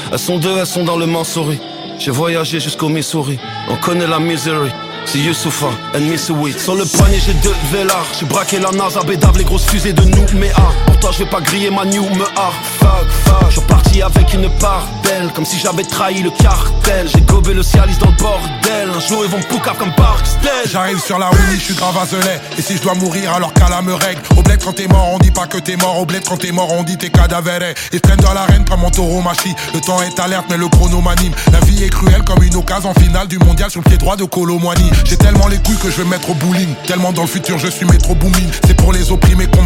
Elles sont deux, elles sont dans le Mansouri. J'ai voyagé jusqu'au Missouri. On connaît la misery. C'est Youssoufa, ennemi Sweet. Sur le panier j'ai deux vélards. J'ai braqué la NASA, bédave les grosses fusées de Nouméa. Pour toi je vais pas griller ma new me fuck. Je suis parti avec une part d'elle, comme si j'avais trahi le cartel. J'ai gobé le Cialis dans le bordel. Un jour ils vont me poucave comme Barksdale. J'arrive sur la Winnie, je suis grave azelé. Et si je dois mourir alors qu'Allah me règle. Au bled quand t'es mort on dit pas que t'es mort. Au bled quand t'es mort on dit t'es cadavéré. Et je traîne dans l'arène comme mon taureau machi. Le temps est alerte mais le chrono m'anime. La vie est cruelle comme une occasion finale du mondial sur le pied droit de Kolo Muani. J'ai tellement les couilles que je vais mettre au bowling. Tellement dans le futur je suis métro booming. C'est pour les opprimés qu'on